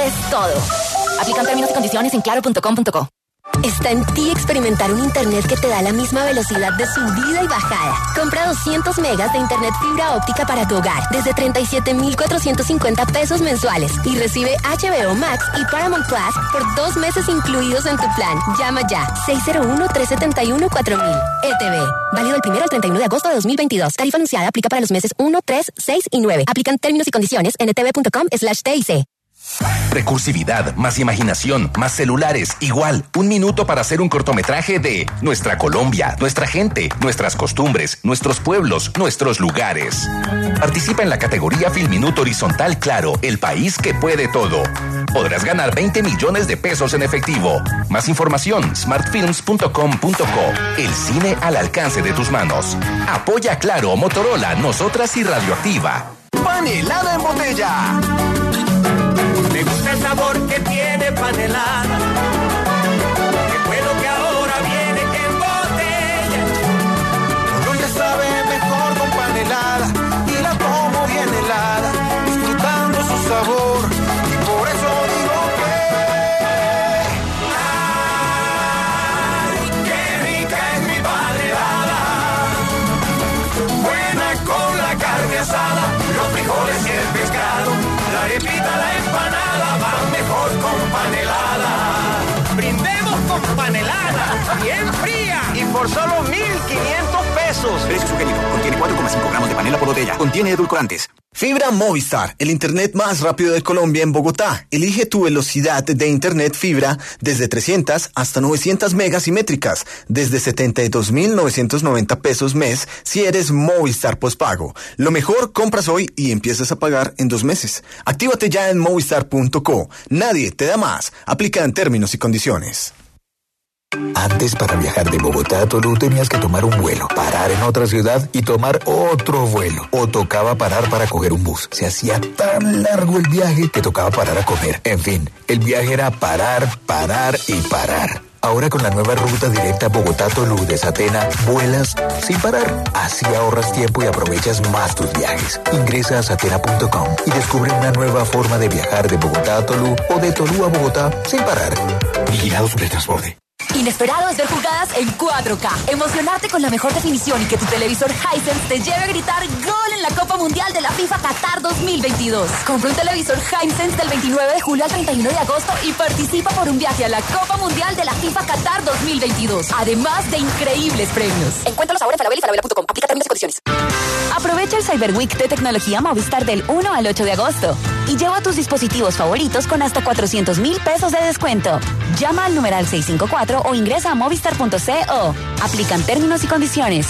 es todo. Aplican términos y condiciones en claro.com.co. Está en ti experimentar un internet que te da la misma velocidad de subida y bajada. Compra 200 megas de internet fibra óptica para tu hogar desde 37,450 pesos mensuales y recibe HBO Max y Paramount Plus por 2 meses incluidos en tu plan. Llama ya 601-371-4000. ETV. Válido del 1 al 31 de agosto de 2022. Tarifa anunciada aplica para los meses 1, 3, 6 y 9. Aplican términos y condiciones en etv.com/TIC. Recursividad, más imaginación, más celulares, igual. 1 minuto para hacer un cortometraje de nuestra Colombia, nuestra gente, nuestras costumbres, nuestros pueblos, nuestros lugares. Participa en la categoría Filminuto Horizontal Claro, el país que puede todo. Podrás ganar 20 millones de pesos en efectivo. Más información, smartfilms.com.co. El cine al alcance de tus manos. Apoya Claro, Motorola, Nosotras y Radioactiva. Panelada en botella. Me gusta el sabor que tiene panelada. Qué bueno que ahora viene en botella. Colombia sabe mejor con panelada y la tomo bien helada, disfrutando su sabor. Y por eso digo que ay, qué rica es mi panelada. Buena con la carne asada, los frijoles y el pescado, la arepita, la empanada, van mejor con panelada. Brindemos con panelada, bien fría. Y por solo 1,500 pesos. Precio sugerido. Contiene 4,5 gramos de panela por botella. Contiene edulcorantes. Fibra Movistar, el internet más rápido de Colombia en Bogotá. Elige tu velocidad de internet fibra desde 300 hasta 900 megas simétricas, desde 72,990 pesos mes si eres Movistar postpago. Lo mejor, compras hoy y empiezas a pagar en 2 meses. Actívate ya en movistar.co. Nadie te da más. Aplica en términos y condiciones. Antes, para viajar de Bogotá a Tolú tenías que tomar un vuelo, parar en otra ciudad y tomar otro vuelo. O tocaba parar para coger un bus. Se hacía tan largo el viaje que tocaba parar a comer. En fin, el viaje era parar, parar y parar. Ahora con la nueva ruta directa Bogotá-Tolú de Satena, vuelas sin parar. Así ahorras tiempo y aprovechas más tus viajes. Ingresa a satena.com y descubre una nueva forma de viajar de Bogotá a Tolú o de Tolú a Bogotá sin parar. Vigilado Supertransporte. Inesperados ver jugadas en 4K, emocionarte con la mejor definición y que tu televisor Hisense te lleve a gritar ¡Gol! En la Copa Mundial de la FIFA Qatar 2022. Compra un televisor Hisense del 29 de julio al 31 de agosto y participa por un viaje a la Copa Mundial de la FIFA Qatar 2022. Además de increíbles premios. Encuéntralos ahora en Falabella y falabella.com. Aplica términos y condiciones. Aprovecha el Cyber Week de tecnología Movistar del 1 al 8 de agosto y lleva tus dispositivos favoritos con hasta 400,000 pesos de descuento. Llama al numeral 654 o ingresa a movistar.co. Aplican términos y condiciones.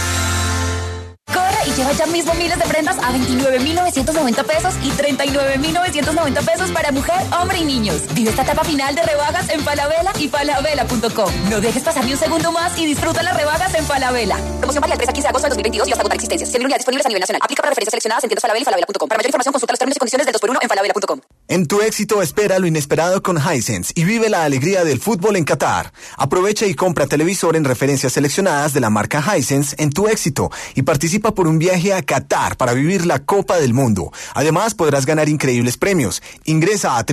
Corre y lleva ya mismo miles de prendas a 29,990 pesos y 39,990 pesos para mujer, hombre y niños. Vive esta etapa final de rebajas en Falabella y falabella.com. No dejes pasar ni un segundo más y disfruta las rebajas en Falabella. Promoción válida del 3 al 15 de agosto del 2022 y hasta agotar existencias. Si hay unidades disponibles a nivel nacional. Aplica para referencias seleccionadas en tiendas Falabella y falabella.com. Para mayor información consulta los términos y condiciones del 2x1 en falabella.com. En tu éxito espera lo inesperado con Hisense y vive la alegría del fútbol en Qatar. Aprovecha y compra televisor en referencias seleccionadas de la marca Hisense en tu éxito y participa por un viaje a Qatar para vivir la Copa del Mundo. Además podrás ganar increíbles premios. Ingresa a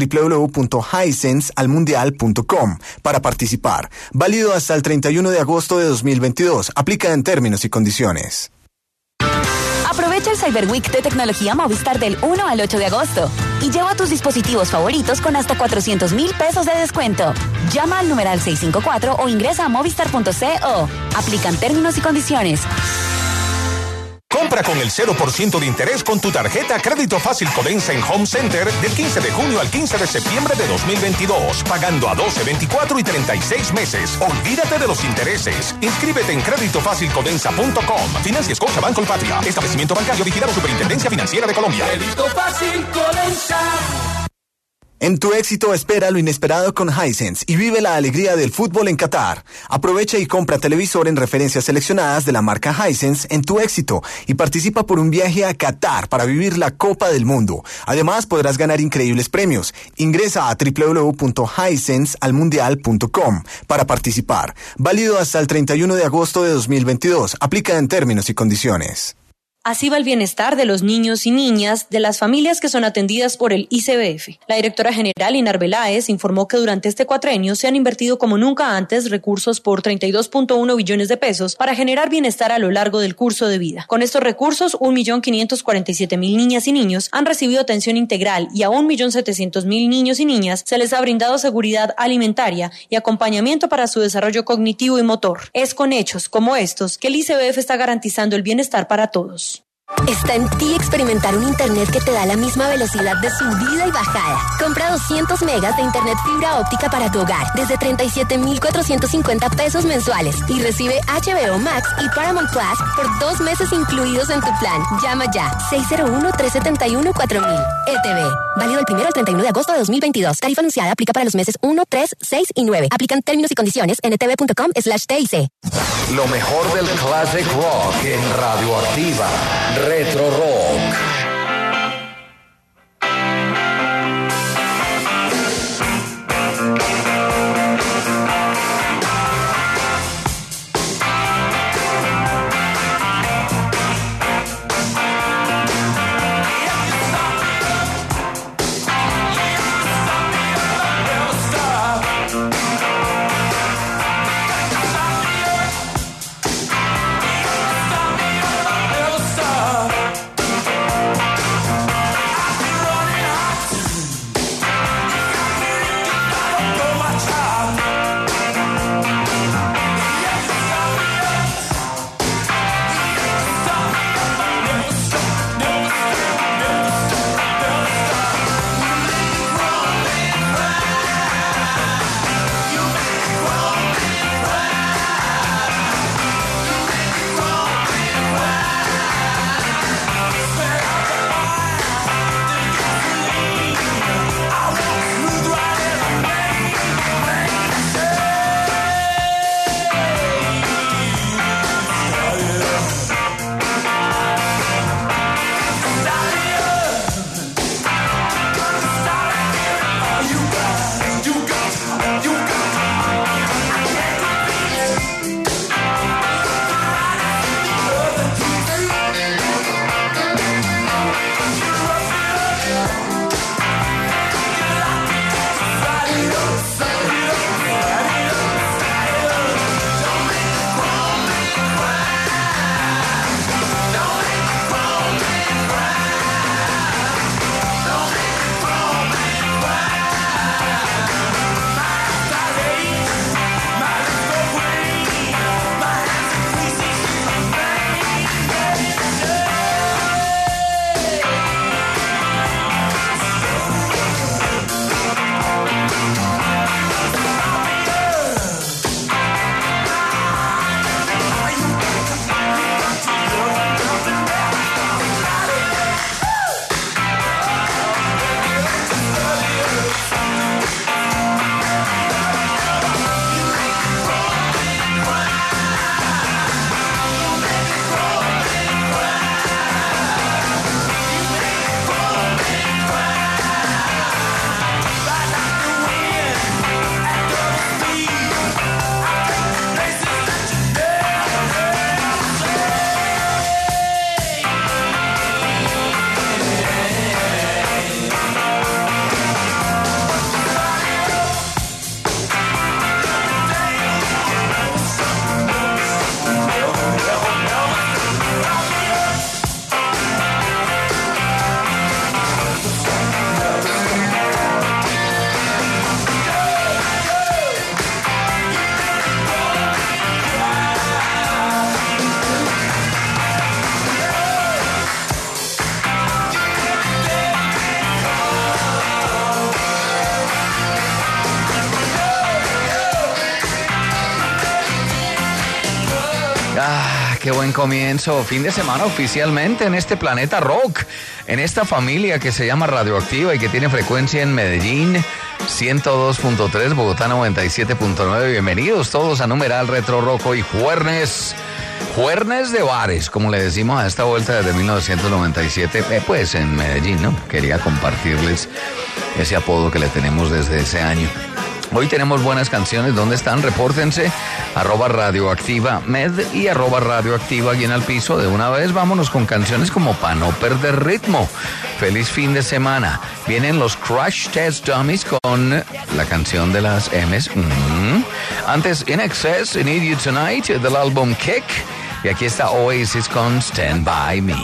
www.hisensealmundial.com para participar. Válido hasta el 31 de agosto de 2022. Aplica en términos y condiciones. Aprovecha el Cyber Week de tecnología Movistar del 1 al 8 de agosto y lleva tus dispositivos favoritos con hasta 400,000 pesos de descuento. Llama al numeral 654 o ingresa a movistar.co. Aplican términos y condiciones. Compra con el 0% de interés con tu tarjeta Crédito Fácil Codensa en Home Center del 15 de junio al 15 de septiembre de 2022, pagando a 12, 24 y 36 meses. Olvídate de los intereses. Inscríbete en creditofacilcodensa.com. Financia Scotiabank Colpatria. Establecimiento bancario vigilado Superintendencia Financiera de Colombia. Crédito Fácil Codensa. En tu éxito espera lo inesperado con Hisense y vive la alegría del fútbol en Qatar. Aprovecha y compra televisor en referencias seleccionadas de la marca Hisense en tu éxito y participa por un viaje a Qatar para vivir la Copa del Mundo. Además podrás ganar increíbles premios. Ingresa a www.hisensealmundial.com para participar. Válido hasta el 31 de agosto de 2022. Aplica en términos y condiciones. Así va el bienestar de los niños y niñas de las familias que son atendidas por el ICBF. La directora general, Inar Veláez, informó que durante este cuatrenio se han invertido como nunca antes recursos por 32.1 billones de pesos para generar bienestar a lo largo del curso de vida. Con estos recursos, 1.547.000 niñas y niños han recibido atención integral y a 1.700.000 niños y niñas se les ha brindado seguridad alimentaria y acompañamiento para su desarrollo cognitivo y motor. Es con hechos como estos que el ICBF está garantizando el bienestar para todos. Está en ti experimentar un internet que te da la misma velocidad de subida y bajada. Compra 200 megas de internet fibra óptica para tu hogar desde 37.450 pesos mensuales y recibe HBO Max y Paramount Plus por 2 meses incluidos en tu plan. Llama ya 601-371-4000. ETV. Válido del 1 al 31 de agosto de 2022. Tarifa anunciada aplica para los meses 1, 3, 6 y 9. Aplican términos y condiciones en etv.com/TIC. Lo mejor del classic rock en Radioactiva. Retro Rock. Qué buen comienzo, fin de semana oficialmente en este planeta rock, en esta familia que se llama Radioactiva y que tiene frecuencia en Medellín 102.3, Bogotá 97.9. Bienvenidos todos a Numeral Retro Rock hoy jueves de bares, como le decimos a esta vuelta desde 1997, pues en Medellín, ¿no? Quería compartirles ese apodo que le tenemos desde ese año. Hoy tenemos buenas canciones. ¿Dónde están? Repórtense. @radioactiva med y @radioactiva aquí en el piso. De una vez vámonos con canciones como para no perder ritmo. Feliz fin de semana. Vienen los Crash Test Dummies con la canción de las M's. Antes, In Excess, Need You Tonight, del álbum Kick. Y aquí está Oasis con Stand By Me.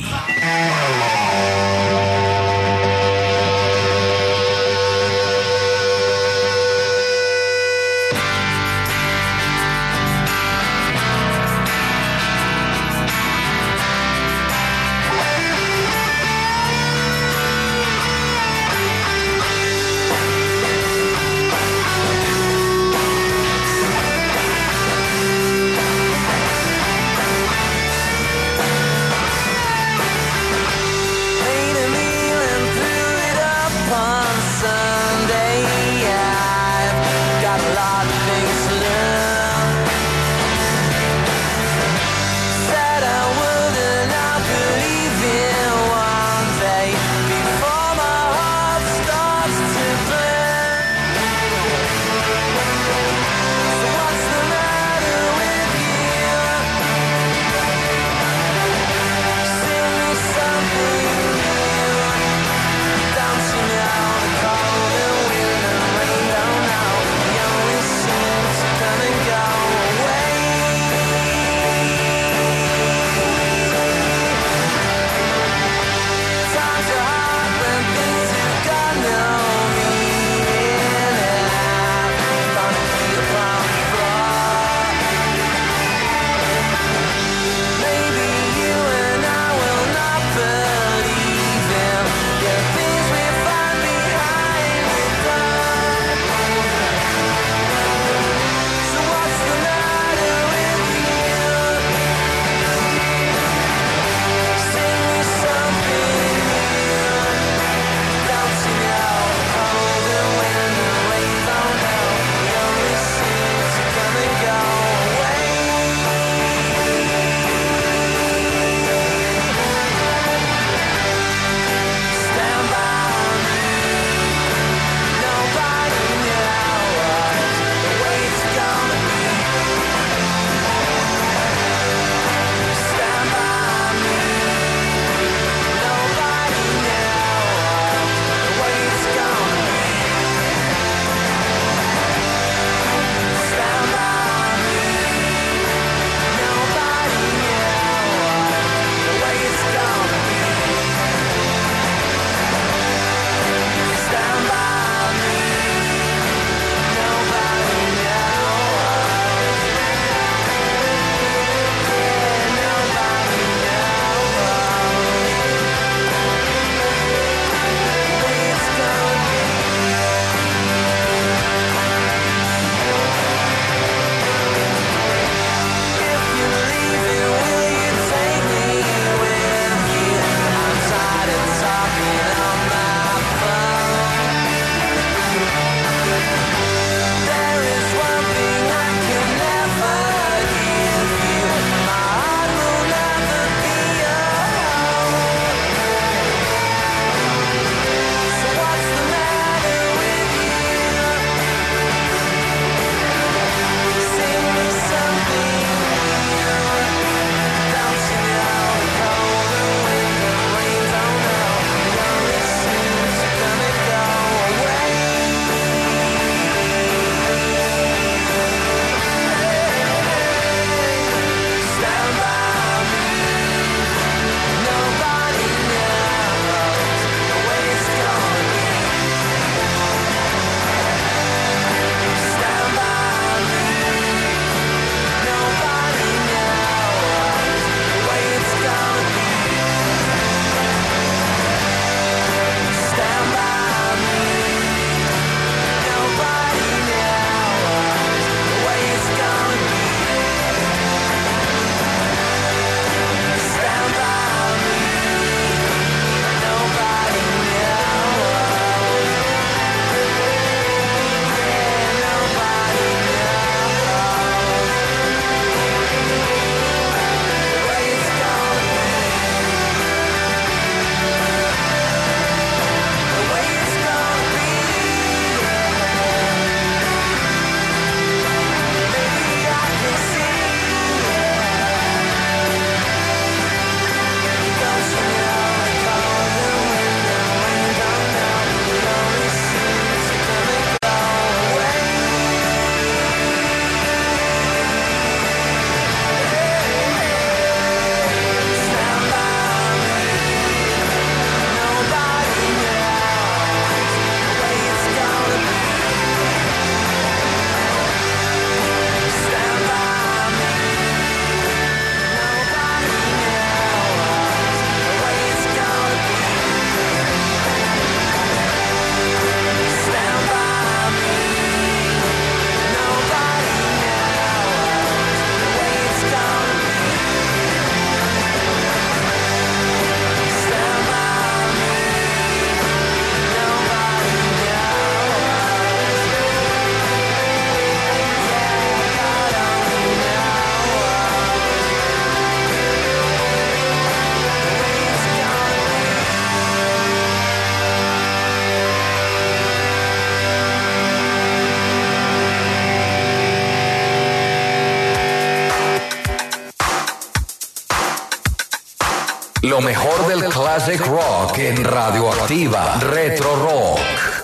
Lo mejor del classic rock en Radioactiva. Retro Rock.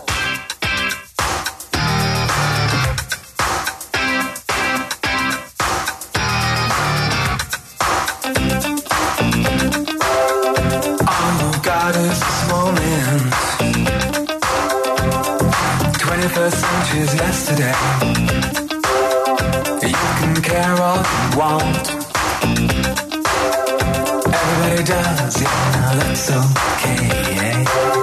Moment. 21st century's yesterday. You can care all you want. Everybody does, yeah, now that's okay.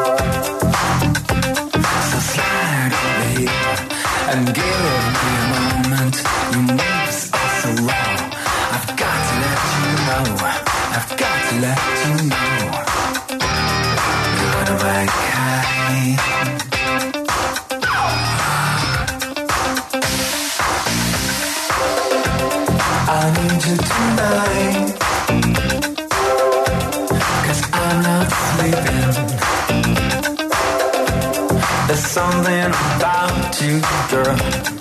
So slide over here and give me a moment. Your moves are so raw. I've got to let you know. I've got to let you know. You're the right kind. I need you tonight, 'cause I'm not sleeping. There's something about you, girl,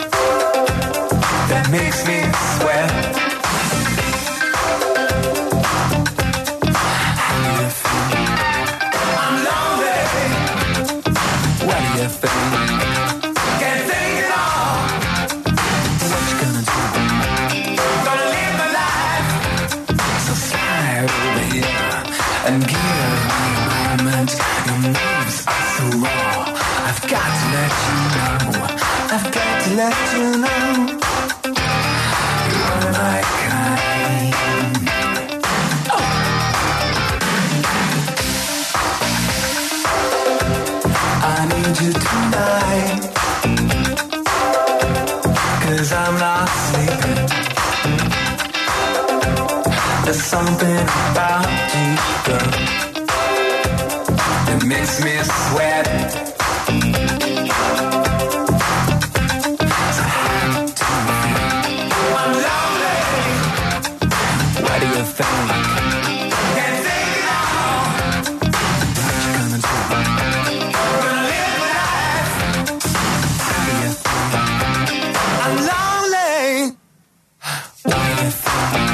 that makes me sweat. How do you feel? I'm lonely. What do you think? Can't think it all. What you gonna do? And give me a moment. Your moves are so raw. I've got to let you know. I've got to let you know. You're my kind. Oh. I need you tonight, 'cause I'm not sleeping. There's something about you, girl, that makes me sweat. So how do you feel? I'm lonely. What do you think? Can't think it all. What you gonna do? Gonna live my life. How do you feel? I'm lonely. What do you think?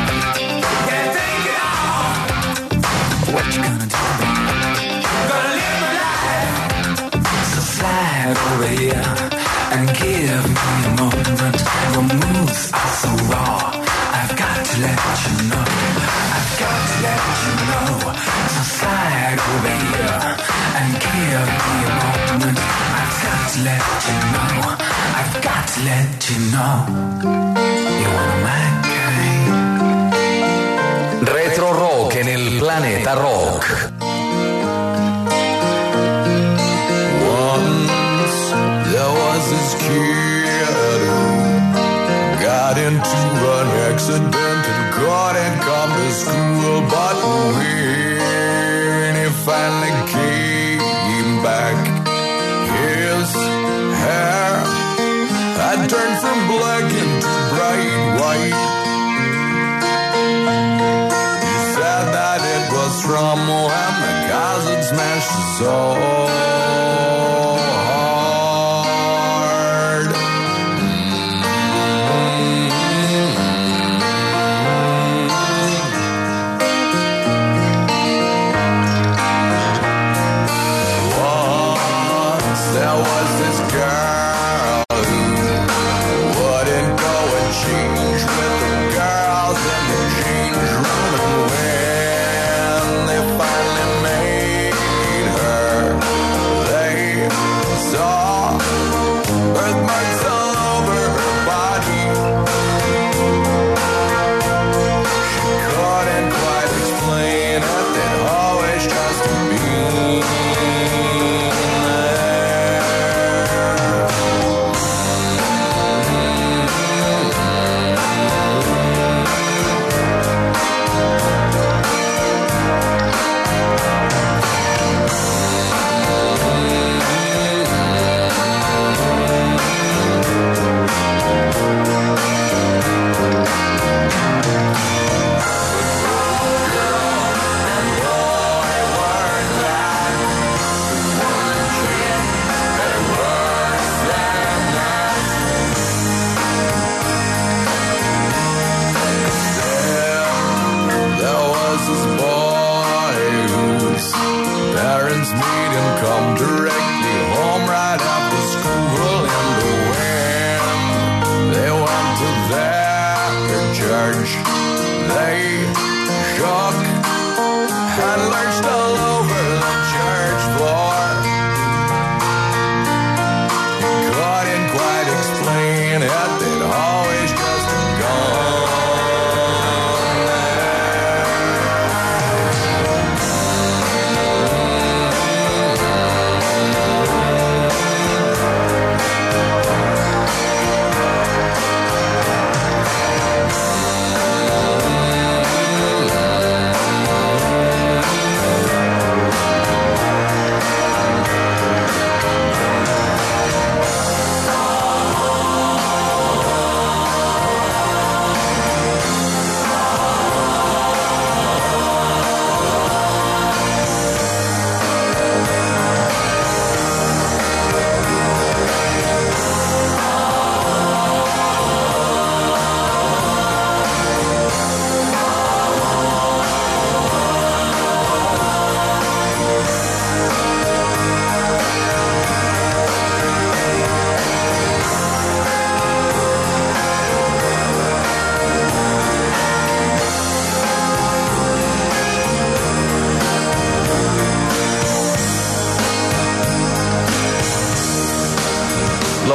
What you gonna do? Gonna live my life. So slide over here and give me a moment. Your moves are so raw. I've got to let you know. I've got to let you know. So slide over here and give me a moment. I've got to let you know. I've got to let you know. You're my kind. Retro Rock en el Planeta Rock. Once there was this kid who got into an accident and couldn't come to school, but when he finally came back, his hair had turned from black into bright white. From when the cousin smashed his soul hard. Once there was this girl who wouldn't go and change with the girls in the change room, and when they finally made her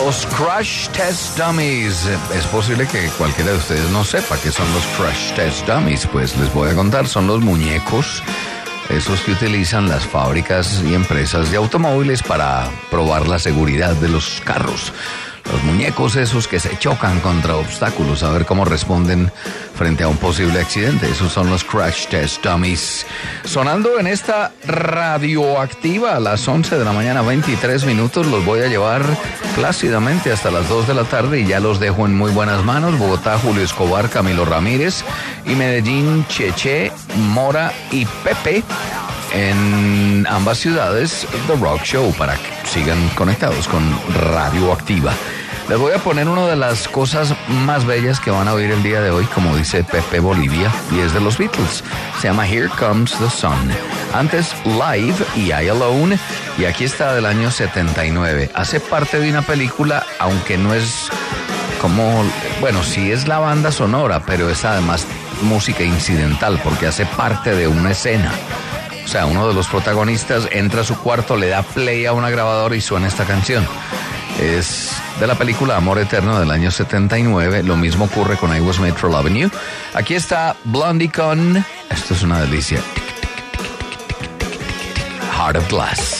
Los Crash Test Dummies. Es posible que cualquiera de ustedes no sepa qué son los Crash Test Dummies. Pues les voy a contar, son los muñecos, esos que utilizan las fábricas y empresas de automóviles para probar la seguridad de los carros. Los muñecos esos que se chocan contra obstáculos, a ver cómo responden frente a un posible accidente. Esos son los Crash Test Dummies. Sonando en esta radioactiva a las 11 de la mañana, 23 minutos. Los voy a llevar plácidamente hasta las 2 de la tarde y ya los dejo en muy buenas manos. Bogotá, Julio Escobar, Camilo Ramírez, y Medellín, Cheche, Mora y Pepe. En ambas ciudades, The Rock Show, para que sigan conectados con Radioactiva. Les voy a poner una de las cosas más bellas que van a oír el día de hoy, como dice Pepe Bolivia, y es de los Beatles. Se llama Here Comes the Sun. Antes, Live y I Alone, y aquí está del año 79. Hace parte de una película, aunque no es como, bueno, sí es la banda sonora, pero es además música incidental, porque hace parte de una escena. O sea, uno de los protagonistas entra a su cuarto, le da play a una grabadora y suena esta canción. Es de la película Amor Eterno del año 79. Lo mismo ocurre con I Was Made for Loving You. Aquí está Blondie con... Esto es una delicia. Heart of Glass.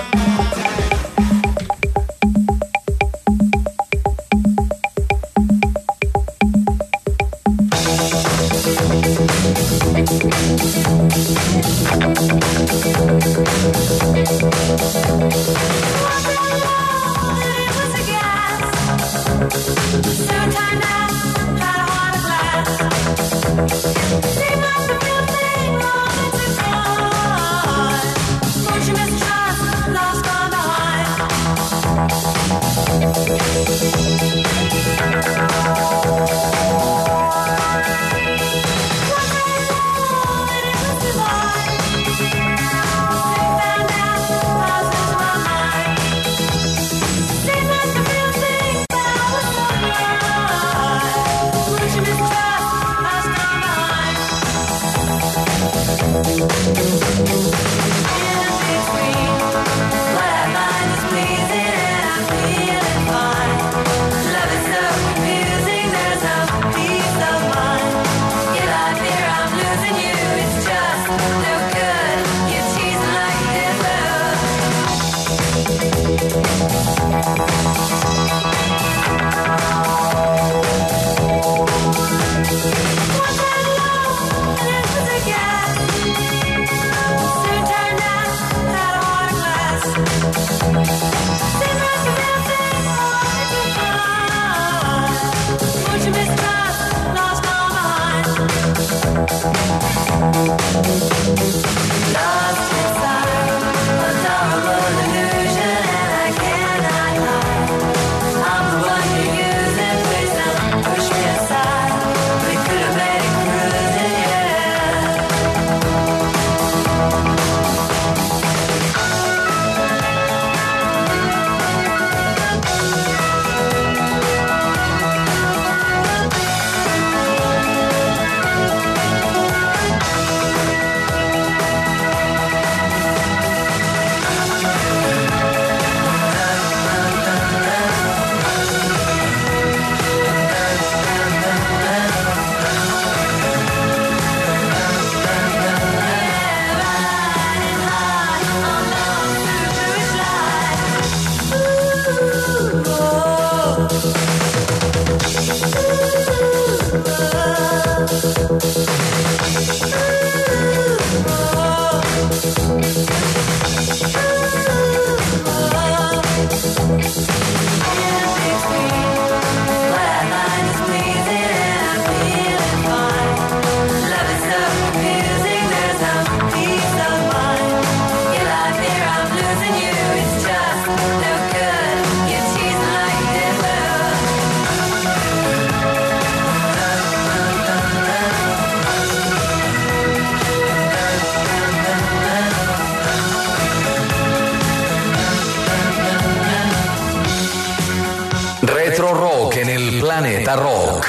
Retro Rock en el Planeta Rock.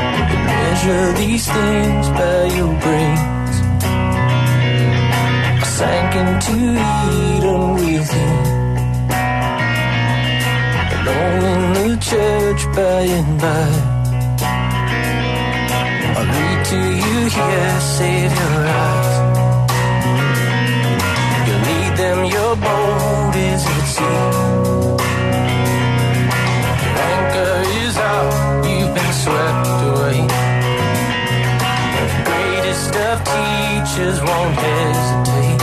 Measure these things by your brains. I sank into Eden with you. Alone in the church by and by, I read to you here, save your eyes. You lead them, your boat is at sea. Your anchor is out, you've been swept away. The greatest of teachers won't hesitate.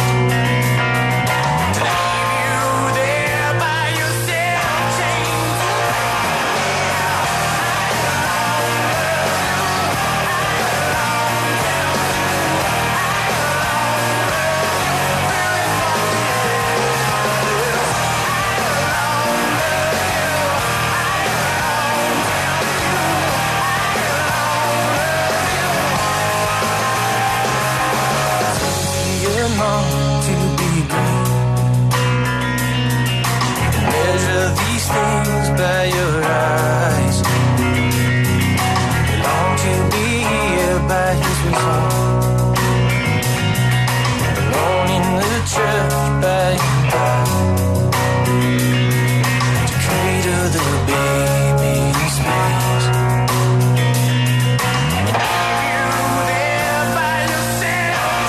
By your eyes, you long to be here by his result. Alone in the church by and by, to cradle the baby in space. You there by yourself,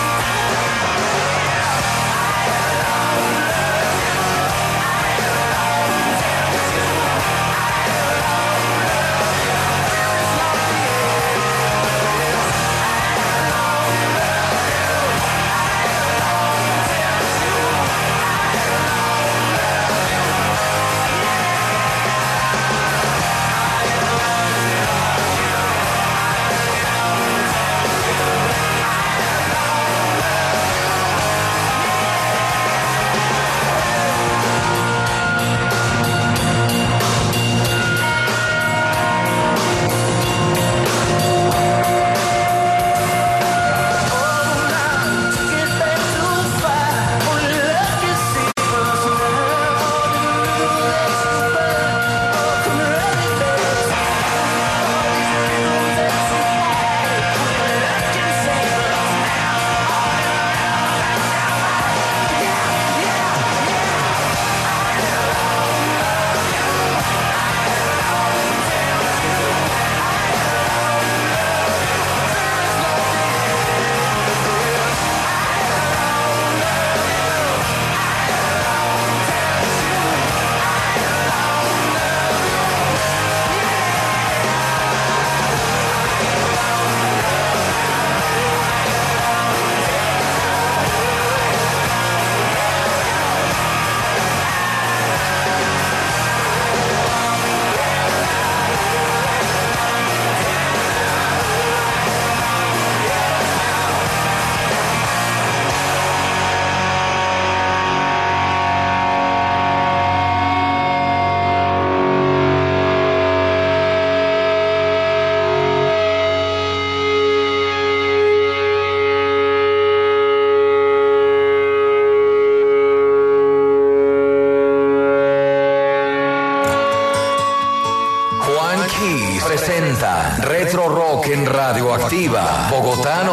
presenta Retro Rock en Radioactiva. Bogotá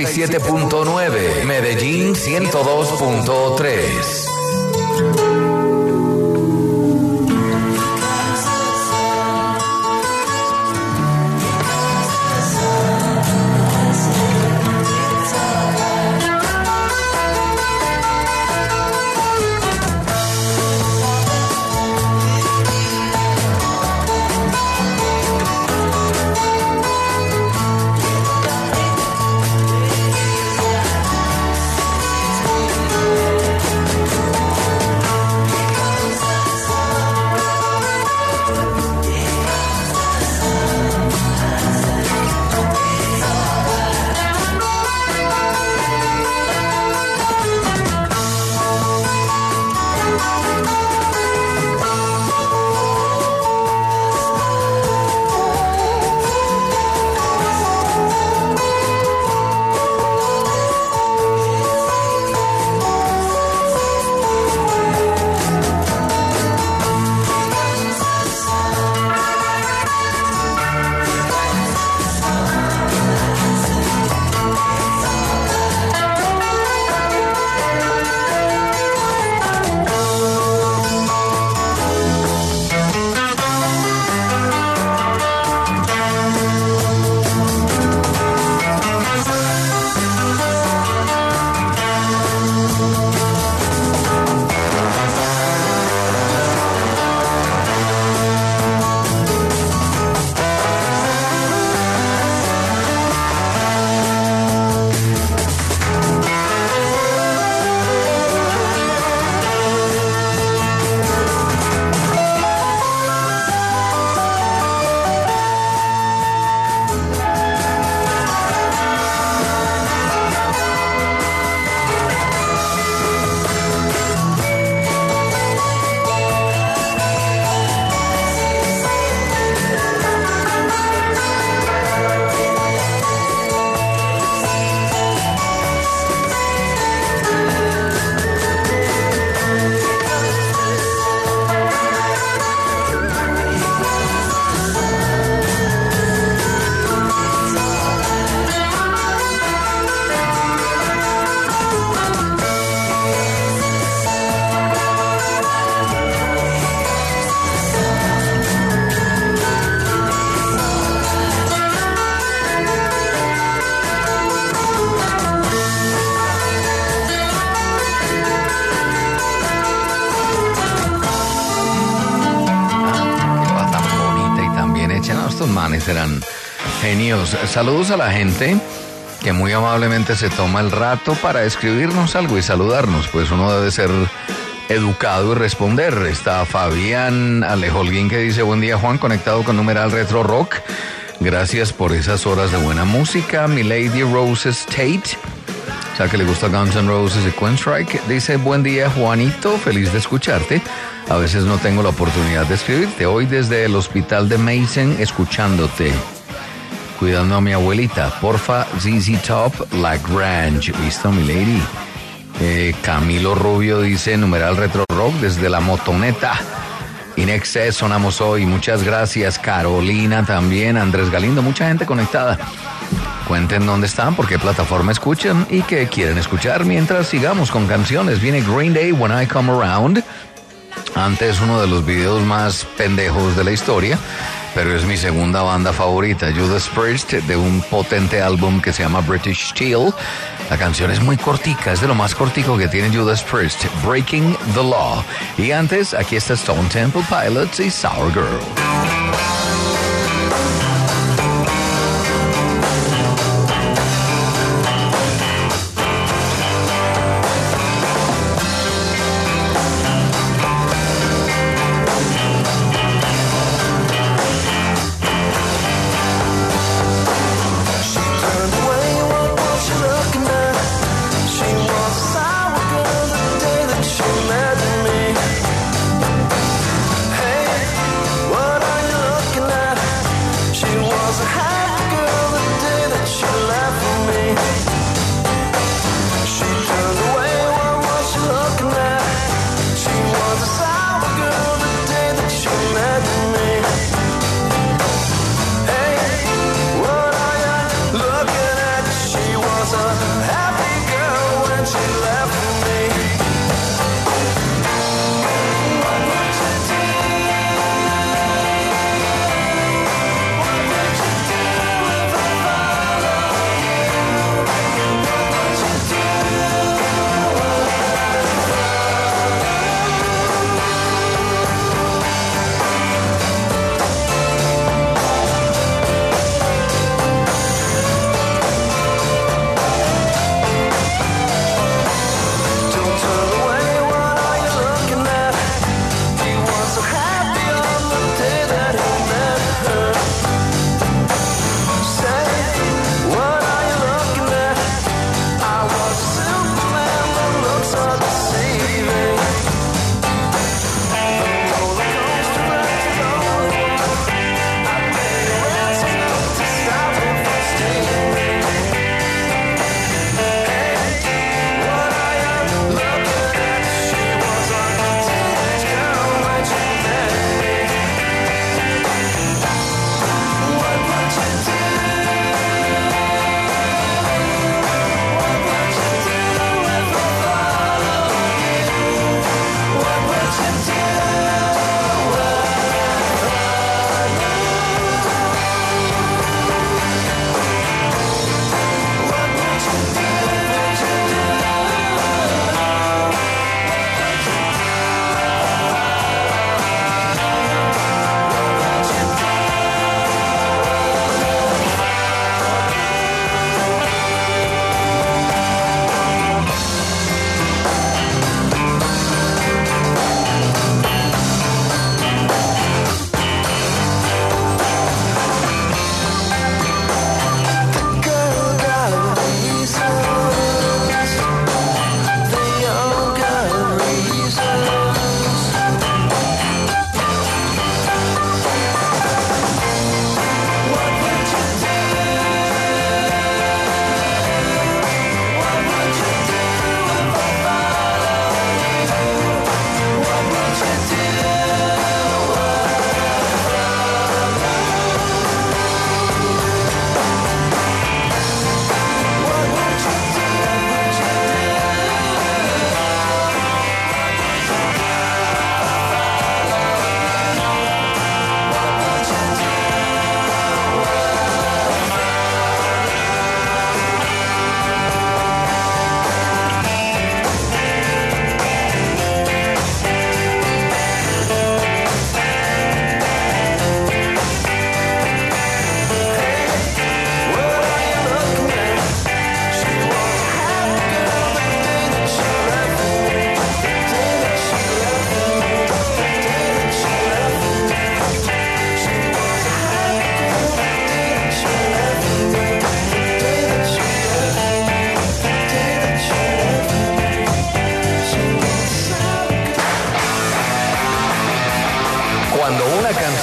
97.9, Medellín 102.3. manes eran genios. Saludos a la gente que muy amablemente se toma el rato para escribirnos algo y saludarnos, pues uno debe ser educado y responder. Está Fabián Alejolguín que dice: buen día, Juan, conectado con numeral Retro Rock. Gracias por esas horas de buena música. Milady Roses Tate, o sea que le gusta Guns N' Roses y Queen Strike, dice: buen día, Juanito, feliz de escucharte. A veces no tengo la oportunidad de escribirte. Hoy desde el hospital de Mason escuchándote, cuidando a mi abuelita. Porfa, ZZ Top, Lagrange. ¿Listo, Milady? Camilo Rubio dice: numeral Retro Rock desde la motoneta. In Excess sonamos hoy, muchas gracias. Carolina también, Andrés Galindo, mucha gente conectada. Cuenten dónde están, por qué plataforma escuchan y qué quieren escuchar mientras sigamos con canciones. Viene Green Day, When I Come Around. Antes, uno de los videos más pendejos de la historia, pero es mi segunda banda favorita, Judas Priest, de un potente álbum que se llama British Steel. La canción es muy cortica, es de lo más cortico que tiene Judas Priest, Breaking the Law. Y antes, aquí está Stone Temple Pilots y Sour Girl. What I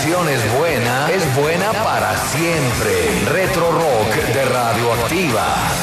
canción es buena para siempre. Retro Rock de Radioactiva.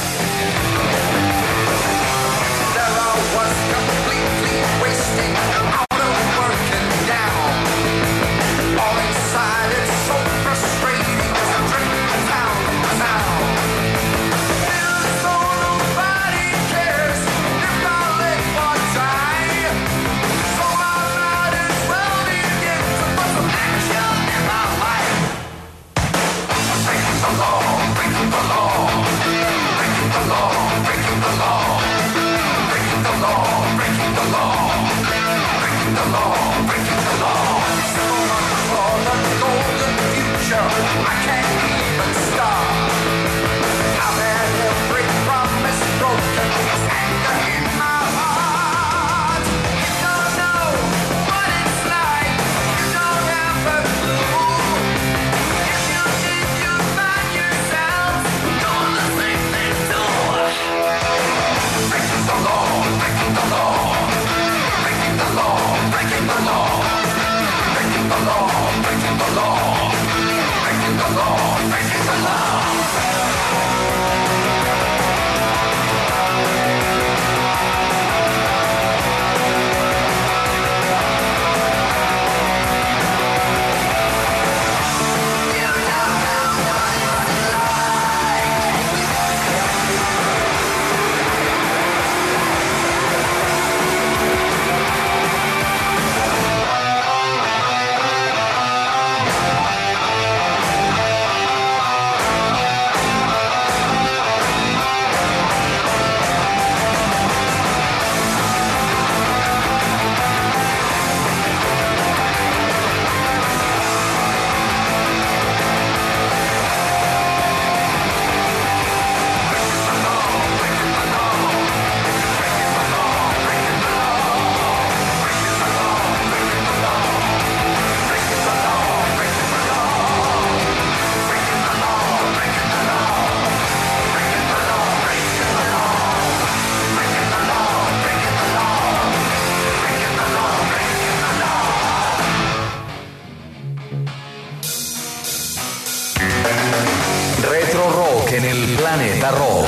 Retro Rock en el Planeta Rock.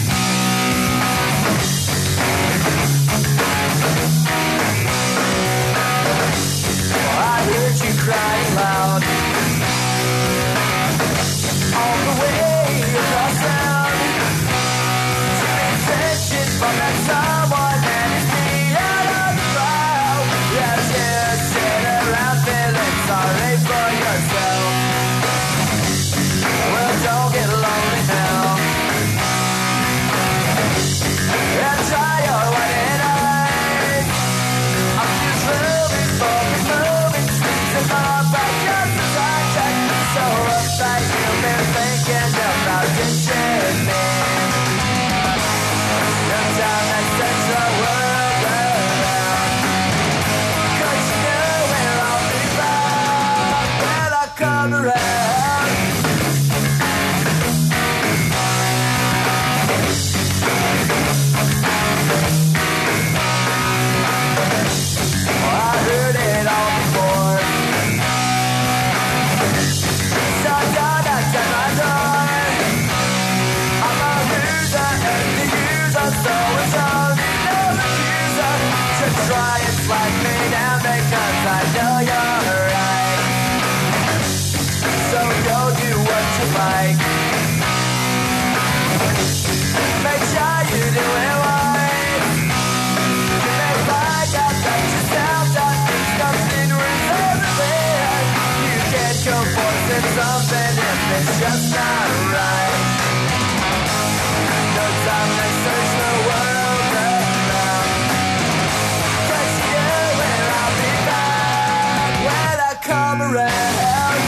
I heard you crying loud on the way across town. Taking attention from that someone and it's me out of the crowd. Yeah, just sit around feeling sorry for yourself. Well, don't get lonely now. And try your white eyes. I'm just moving, focus, moving, streets and all back just as I check. So uptight, you've been thinking about ditching me. The time that sets the world around. 'Cause you know where I'll be found when I come around. I heard it all before. So don't knock on my door. I'm a loser and the user, so it's only no refuser to try and slide me down because I know you're right. So go do what you like. Make sure you do it right. You may find out that yourself that things comes in reserve. You can't go forcing something if it's just not right. No time to search the world around. 'Cause you know where I'll be found when I come around.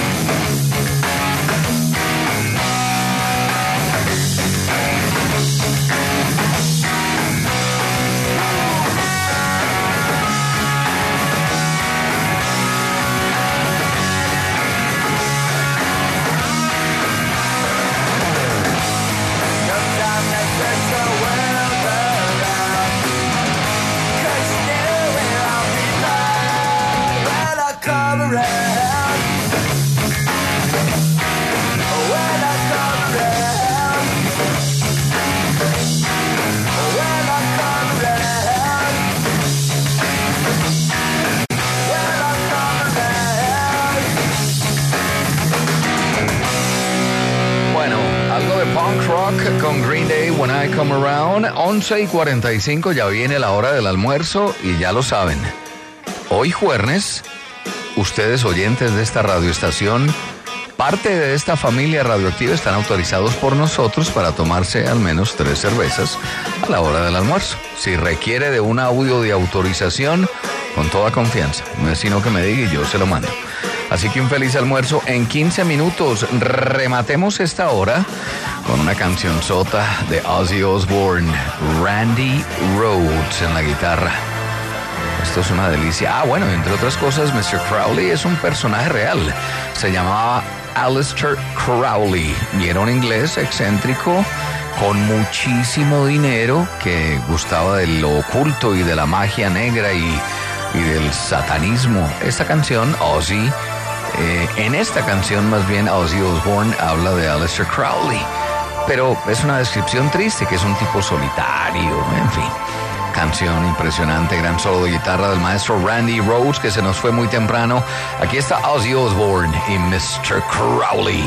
When I Come Around, 11:45, ya viene la hora del almuerzo y ya lo saben. Hoy jueves, ustedes oyentes de esta radioestación, parte de esta familia radioactiva, están autorizados por nosotros para tomarse al menos 3 cervezas a la hora del almuerzo. Si requiere de un audio de autorización, con toda confianza, no es sino que me diga y yo se lo mando. Así que un feliz almuerzo. En 15 minutos rematemos esta hora con una cancionzota de Ozzy Osbourne, Randy Rhoads en la guitarra. Esto es una delicia. Bueno, entre otras cosas, Mr. Crowley es un personaje real. Se llamaba Aleister Crowley y era un inglés excéntrico con muchísimo dinero que gustaba de lo oculto y de la magia negra y del satanismo. Esta canción, Ozzy, en esta canción más bien Ozzy Osbourne habla de Aleister Crowley, pero es una descripción triste, que es un tipo solitario, en fin. Canción impresionante, gran solo de guitarra del maestro Randy Rhoads, que se nos fue muy temprano. Aquí está Ozzy Osbourne y Mr. Crowley.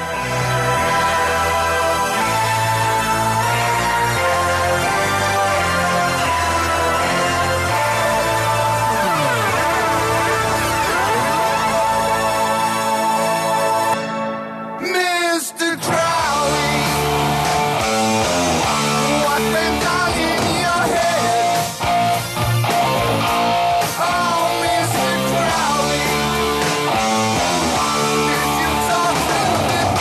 Mr. Crowley, what went on in your head? Oh, Mr. Crowley, did you talk to the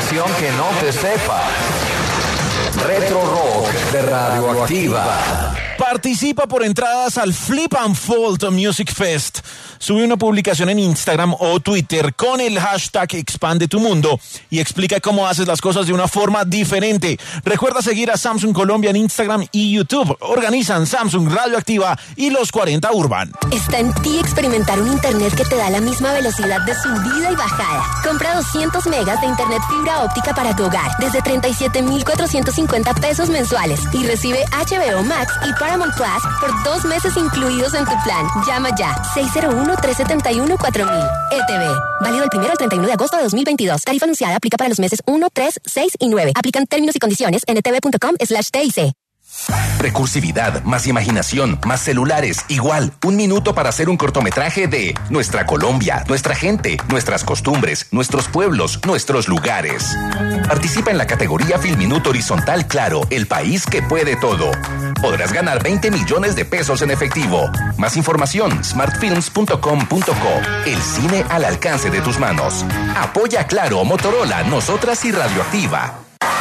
canción que no te sepa. Retro Rock de Radioactiva. Participa por entradas al Flip and Fold Music Fest. Sube una publicación en Instagram o Twitter con el hashtag Expande tu Mundo y explica cómo haces las cosas de una forma diferente. Recuerda seguir a Samsung Colombia en Instagram y YouTube. Organizan Samsung, Radioactiva y los 40 Urban. Está en ti experimentar un internet que te da la misma velocidad de subida y bajada. Compra 200 megas de internet fibra óptica para tu hogar desde 37,450 pesos mensuales y recibe HBO Max y Paramount Plus por 2 meses incluidos en tu plan. Llama ya 601-371-4000. ETV. Válido del 1 al 31 de agosto de 2022. Tarifa anunciada aplica para los meses 1, 3, 6 y 9. Aplican términos y condiciones en etv.com/TIC. Recursividad, más imaginación, más celulares, igual. 1 minuto para hacer un cortometraje de nuestra Colombia, nuestra gente, nuestras costumbres, nuestros pueblos, nuestros lugares. Participa en la categoría Filminuto Horizontal Claro, el país que puede todo. Podrás ganar 20 millones de pesos en efectivo. Más información, smartfilms.com.co. El cine al alcance de tus manos. Apoya Claro, Motorola, Nosotras y Radioactiva.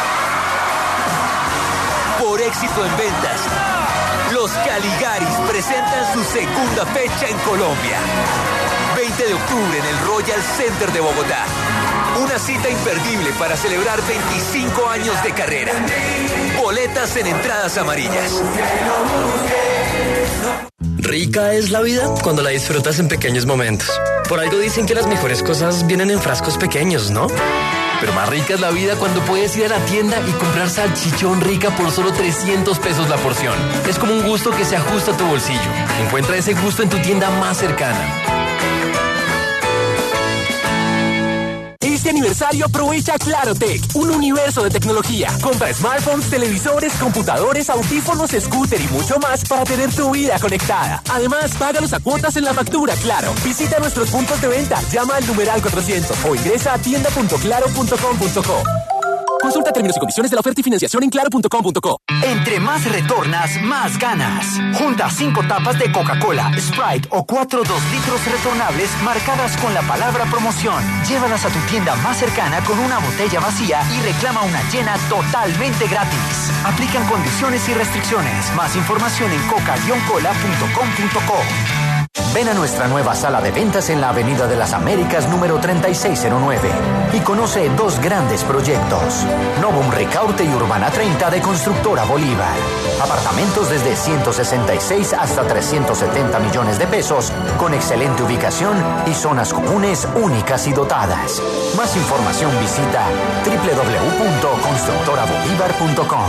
Por éxito en ventas, los Caligaris presentan su segunda fecha en Colombia. 20 de octubre en el Royal Center de Bogotá. Una cita imperdible para celebrar 25 años de carrera. Boletas en entradas amarillas. Rica es la vida cuando la disfrutas en pequeños momentos. Por algo dicen que las mejores cosas vienen en frascos pequeños, ¿no? Pero más rica es la vida cuando puedes ir a la tienda y comprar salchichón Rica por solo 300 pesos la porción. Es como un gusto que se ajusta a tu bolsillo. Encuentra ese gusto en tu tienda más cercana. Este aniversario aprovecha Clarotech, un universo de tecnología. Compra smartphones, televisores, computadores, audífonos, scooter y mucho más para tener tu vida conectada. Además, págalos a cuotas en la factura Claro. Visita nuestros puntos de venta, llama al numeral 400 o ingresa a tienda.claro.com.co. Consulta términos y condiciones de la oferta y financiación en claro.com.co. Entre más retornas, más ganas. Junta 5 tapas de Coca-Cola, Sprite o 4 2 litros retornables marcadas con la palabra promoción. Llévalas a tu tienda más cercana con una botella vacía y reclama una llena totalmente gratis. Aplican condiciones y restricciones. Más información en coca-cola.com.co. Ven a nuestra nueva sala de ventas en la Avenida de las Américas número 3609 y conoce 2 grandes proyectos. Novum Ricaurte y Urbana 30 de Constructora Bolívar. Apartamentos desde 166 hasta 370 millones de pesos con excelente ubicación y zonas comunes únicas y dotadas. Más información visita www.constructorabolívar.com.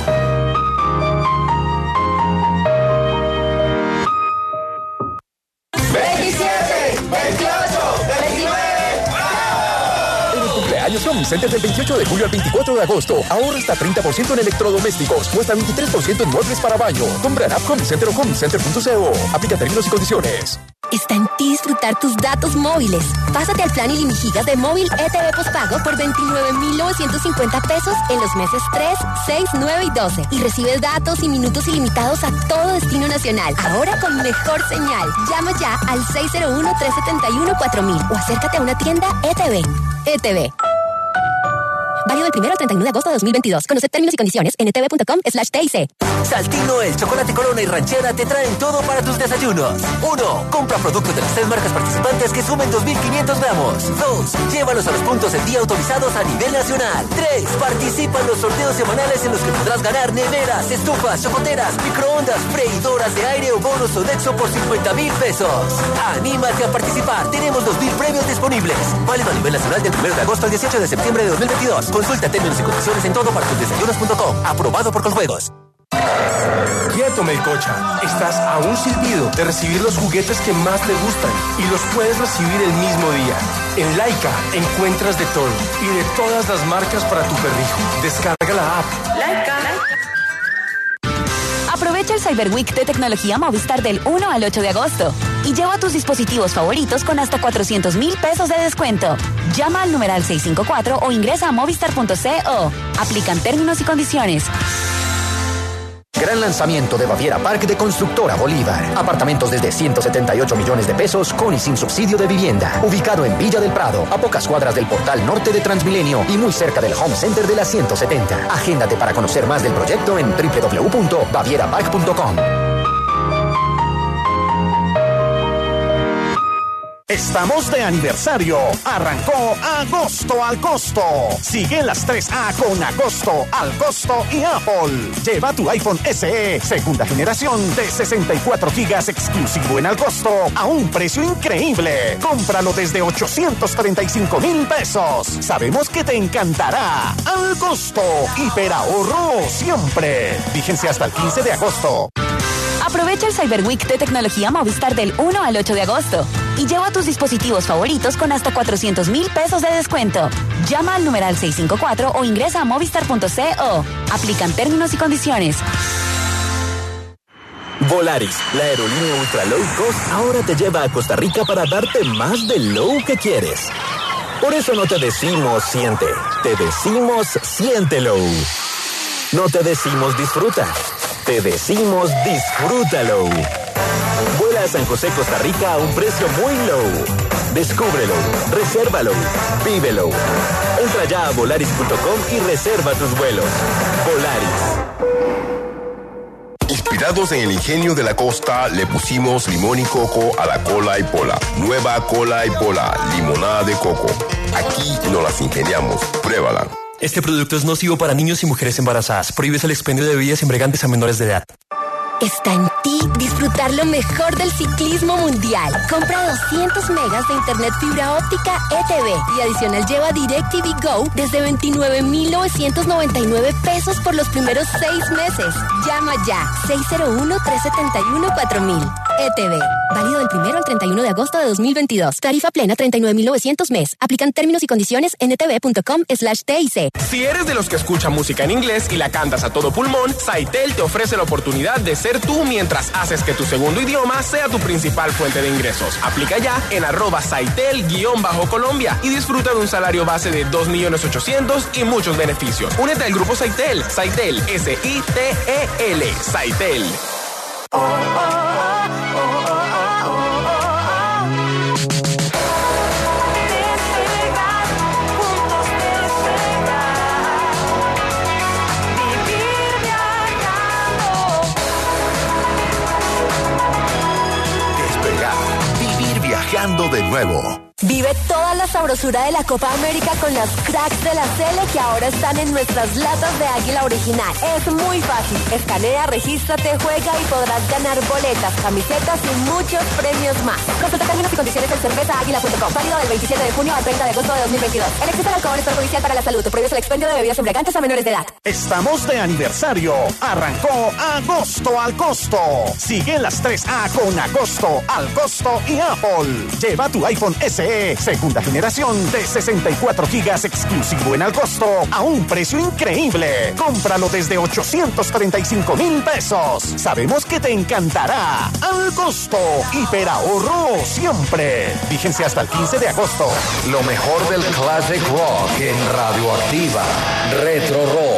27, 28, 29. En el cumpleaños Home Center del 28 de julio al 24 de agosto, ahorra hasta 30% en electrodomésticos o hasta 23% en muebles para baño. Compra en App Home Center o homecenter.co. Aplica términos y condiciones. Está en ti disfrutar tus datos móviles. Pásate al plan ilimigigas de móvil ETV postpago por 29,950 pesos en los meses 3, 6, 9 y 12. Y recibes datos y minutos ilimitados a todo destino nacional. Ahora con mejor señal. Llama ya al 601-371-4000 o acércate a una tienda ETV. ETV. Válido del 1 al 31 de agosto de 2022. Conoce términos y condiciones en etv.com/TIC. Saltino, El Chocolate Corona y Ranchera te traen todo para tus desayunos. 1. Compra productos de las 3 marcas participantes que sumen 2,500 gramos. 2. Llévalos a los puntos del día autorizados a nivel nacional. 3. Participa en los sorteos semanales en los que podrás ganar neveras, estufas, chocoteras, microondas, freidoras de aire o bonos Sodexo por 50,000 pesos. Anímate a participar. Tenemos 2,000 premios disponibles. Válido a nivel nacional del 1 de agosto al 18 de septiembre de 2022. Consulta términos y condiciones en todopartusdesayunos.com. Aprobado por Coljuegos. Quieto, Melcocha. Estás a un silbido de recibir los juguetes que más te gustan y los puedes recibir el mismo día. En Laika encuentras de todo y de todas las marcas para tu perrijo. Descarga la app. Laika. Aprovecha el Cyber Week de tecnología Movistar del 1 al 8 de agosto y lleva tus dispositivos favoritos con hasta 400,000 pesos de descuento. Llama al numeral 654 o ingresa a movistar.co. Aplican términos y condiciones. Gran lanzamiento de Baviera Park de Constructora Bolívar. Apartamentos desde 178 millones de pesos con y sin subsidio de vivienda. Ubicado en Villa del Prado, a pocas cuadras del portal norte de Transmilenio y muy cerca del Home Center de la 170. Agéndate para conocer más del proyecto en www.bavierapark.com. Estamos de aniversario. Arrancó Agosto al Costo. Sigue las 3A con Agosto al Costo y Apple. Lleva tu iPhone SE, segunda generación de 64 gigas exclusivo en Al Costo a un precio increíble. Cómpralo desde 835,000 pesos. Sabemos que te encantará. Al Costo, hiperahorro siempre. Vigencia hasta el 15 de agosto. Aprovecha el Cyber Week de tecnología Movistar del 1 al 8 de agosto y lleva tus dispositivos favoritos con hasta 400,000 pesos de descuento. Llama al numeral 654 o ingresa a movistar.co. Aplican términos y condiciones. Volaris, la aerolínea ultra low cost, ahora te lleva a Costa Rica para darte más del low que quieres. Por eso no te decimos siente, te decimos siéntelo. No te decimos disfruta, te decimos disfrútalo. Vuela a San José, Costa Rica a un precio muy low. Descúbrelo, resérvalo, vívelo. Entra ya a volaris.com y reserva tus vuelos. Volaris. Inspirados en el ingenio de la costa, le pusimos limón y coco a la cola y pola. Nueva cola y pola, limonada de coco. Aquí nos las ingeniamos. Pruébala. Este producto es nocivo para niños y mujeres embarazadas. Prohíbes el expendio de bebidas embriagantes a menores de edad. Está en ti disfrutar lo mejor del ciclismo mundial. Compra 200 megas de internet fibra óptica ETV y adicional lleva DirecTV Go desde 29,999 pesos por los primeros 6 meses. Llama ya 601-371-4000. ETV. Válido del 1 al 31 de agosto de 2022. Tarifa plena 39,900 mes. Aplican términos y condiciones en etv.com/TIC. Si eres de los que escucha música en inglés y la cantas a todo pulmón, Saitel te ofrece la oportunidad de ser tú mientras haces que tu segundo idioma sea tu principal fuente de ingresos. Aplica ya en @Saitel_Colombia y disfruta de un salario base de 2,800,000 y muchos beneficios. Únete al grupo Saitel. Saitel, SITEL. Saitel. Viajando de nuevo. Vive toda la sabrosura de la Copa América con las cracks de la Sele que ahora están en nuestras latas de Águila original. Es muy fácil. Escanea, regístrate, juega y podrás ganar boletas, camisetas y muchos premios más. Consulta términos y condiciones en cervezaaguila.com. Válido del 27 de junio al 30 de agosto de 2022. El exceso de alcohol es perjudicial para la salud. Prohíbes el expendio de bebidas embriagantes a menores de edad. Estamos de aniversario. Arrancó Agosto al Costo. Sigue las 3A con Agosto al Costo y Apple. Lleva tu iPhone SE, segunda generación de 64 gigas exclusivo en Al Costo a un precio increíble. Cómpralo desde 835,000 pesos. Sabemos que te encantará. Al Costo, hiperahorro siempre. Vigencia hasta el 15 de agosto. Lo mejor del classic rock en Radioactiva. Retro Rock.